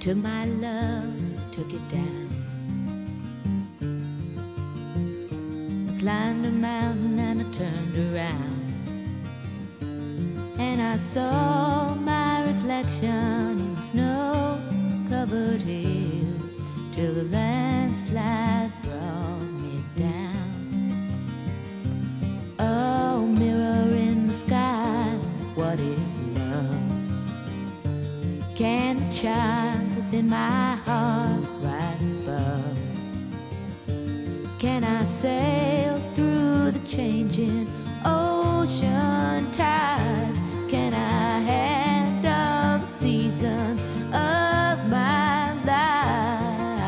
took my love, took it down. I climbed a mountain and I turned around, and I saw my reflection in the snow-covered hills till the landslide brought me down. Oh, mirror in the sky, what is love? Can the child within my heart rise above? Can I sail through the changing ocean tides? Can I handle the seasons of my life?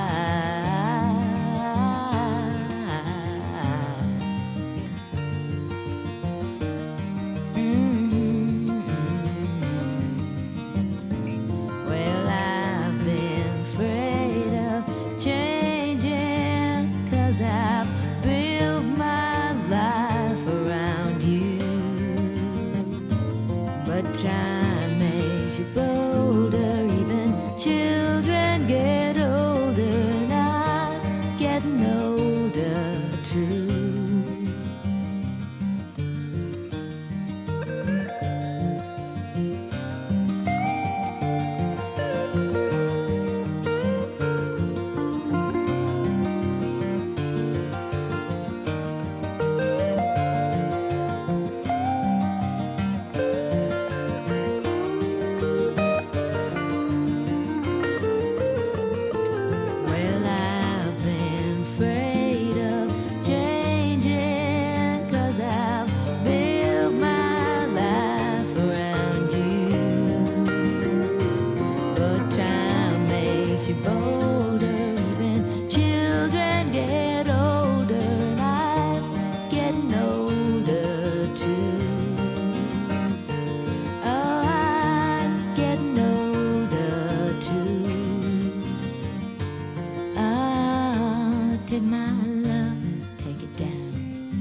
Well, I've been afraid of changing, 'cause I've built my life around you. But time makes you bolder, even children get older, and I'm getting older too. Well, I've been afraid of changing, 'cause I've built my life around you. But time makes you bolder, even children get older, and I'm getting older too. Oh, I'm getting older too. Take my love, take it down.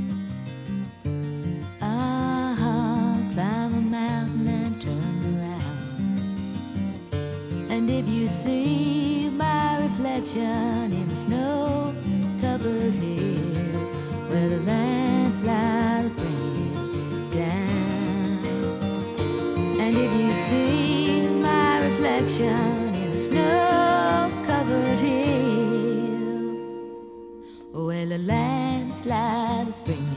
Climb a mountain and turn around. And if you see my reflection in the snow-covered hills, where the landslide will bring it down. And if you see my reflection in the snow-covered hills, well, a landslide will bring